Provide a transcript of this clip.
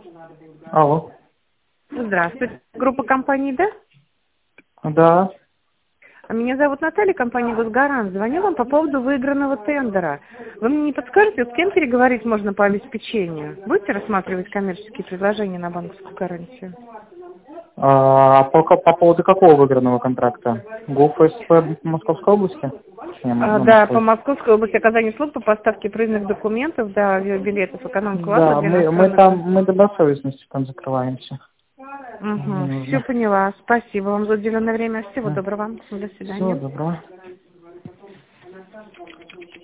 Алло. Здравствуйте. Группа компании «Да»? Да. Меня зовут Наталья, компания «Госгарант». Звоню вам по поводу выигранного тендера. Вы мне не подскажете, с кем переговорить можно по обеспечению? Будете рассматривать коммерческие предложения на банковскую гарантию? По поводу какого выигранного контракта? ГУФСП Московской области? Да, по Московской области оказание услуг по поставке проездных документов, да, авиабилетов эконом-класса Да, для мы добросовестностью там закрываемся. Не Угу, все нужно. поняла. Спасибо вам за уделенное время. Всего Да. доброго. До Всего свидания. доброго.